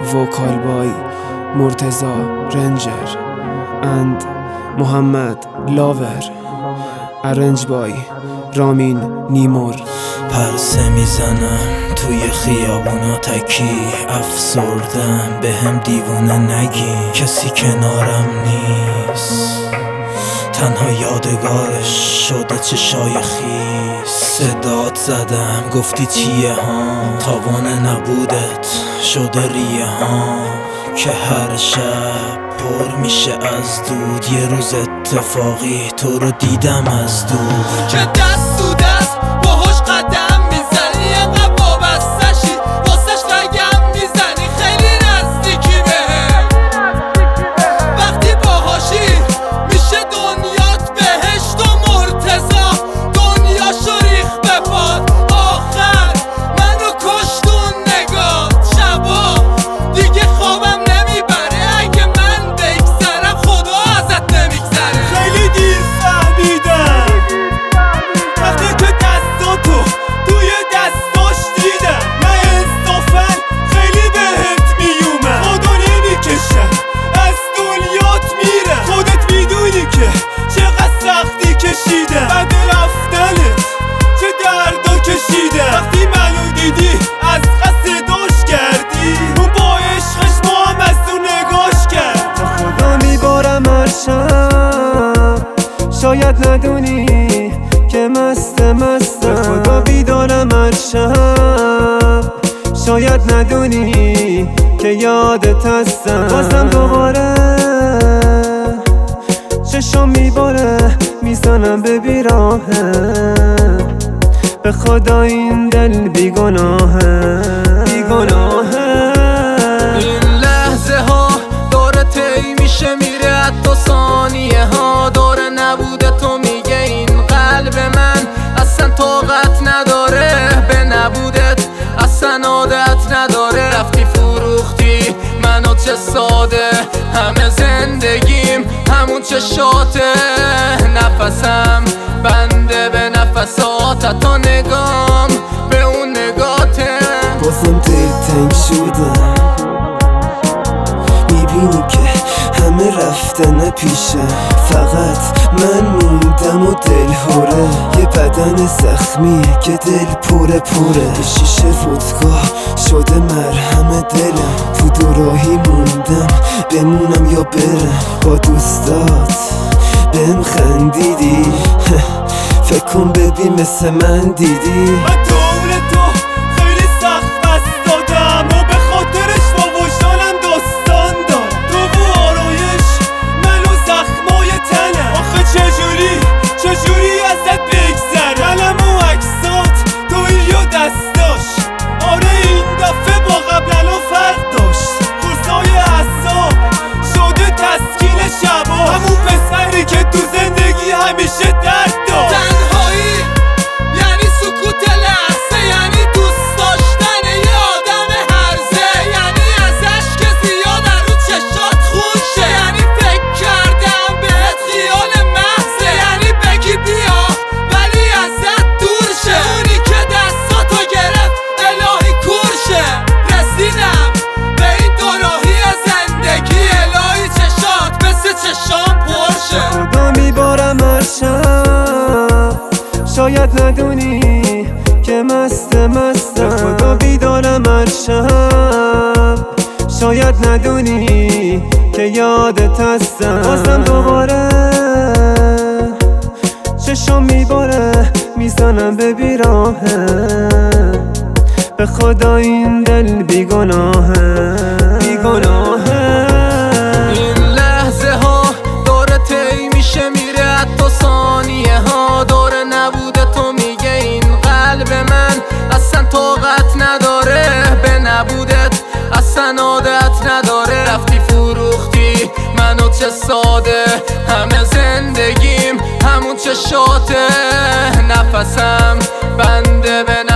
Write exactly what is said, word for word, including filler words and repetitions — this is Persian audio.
وکال بای مرتضا رنجر اند محمد لاور ارنج بای رامین نیمور. پرسه میزنم توی خیابونا تکی، افسردم به هم دیوونه نگی، کسی کنارم نیست، تنها یادگارش شده چشای خیس. صدات زدم گفتی چیه ها، تاوان نبودت شده ریه ها، که هر شب پر میشه از دود. یه روز اتفاقی تو رو دیدم از دور، که دست تو دست باهاش قدم میزنی، انقدر وابستشی واسش رگم میزنی، خیلی نزدیکی بهم. وقتی باهاشی میشه دنیات بهشت و مرتضا دنیاشو ریخ به پاد. آخر منو کشتون نگات، شبا دیگه خوابم نمیبره، اگه من بگذرم خدا ازت نمیگذره. خیلی دیر فهمیدم وقتی که دستاتو توی دستاش دیدم، نه انصافا خیلی بهت میومد، خدا نمیکشم از دنیات میرم. خودت میدونی که چقدر سختی کشیدم، بعد رفتنت چه دردا کشیدم. وقتی منو دیدی از قصد داشت کردی، اون با عشقش با هم از تو نگاش کرد. تا خدا میبارم هر شب، شاید ندونی که مست مستم. به خدا بیدارم هر شب، شاید ندونی که یادت هستم. بازم دوباره چشم میباره میزنم به بیراهه، به خدا این دل بیگناهه بیگناهه. این لحظه ها داره طی میشه میره، حتی ثانیه ها داره نبوده تو میگه این قلب من اصلا طاقت نداره به نبودت، اصلا عادت نداره. رفتی فروختی منو چه ساده، همه زندگیم همون چشاته، نفسم بنده به نفسات، تا نگام به اون نگاته. بازم دل تنگ شدم، میبینی که همه رفتن پیشه، فقط من موندم و دل هوره. یه بدن زخمی که دل پوره پوره، شیشه ودکا شده مرهم دلم. تو دوراهی موندم بمونم یا برم، با دوستات بهم خندیدی، فکر کن ببین مثل من دیدی. من دور تو خیلی سخت بست دادم و به خاطرش با وجدانم داستان دارم. تو و آرایش من و زخمای تنم، آخه چجوری چجوری ازت بگذرم. قلم و عکسات توی و دستاش، آره این دفعه با قبلا فرق داشت. خورسای اعصاب شده تسکین شبا، همون پسری که تو زندگی همیشه درد داشت. تنهایی یعنی سکوت لحظه، یعنی دوست داشتن یه آدم هرزه، یعنی ازش که زیاد رو چشات خون شه، یعنی فکر کردم بهت خیال محضه، یعنی بگی بیا ولی ازت دور شه. اونی که دستاتو گرفت الهی کور شه. رسیدم به این دوراهی زندگی، الهی چشات مثل چشام پر شه. خدا میبارم هر شب، شاید ندونی که مست مستم. به خدا بیدارم هر شب، شاید ندونی که یادت هستم. بازم دوباره چشم میباره میزنم به بیراهه، به خدا این دل بیگناهه بیگناهه. این لحظه ها داره طی میشه میره، حتی ثانیه ها داره نبوده تو میگه این قلب من اصلا طاقت نداره به نبودت، اصلا عادت نداره. رفتی فروختی منو چه ساده، همه زندگیم همون چشاته، نفسم بنده به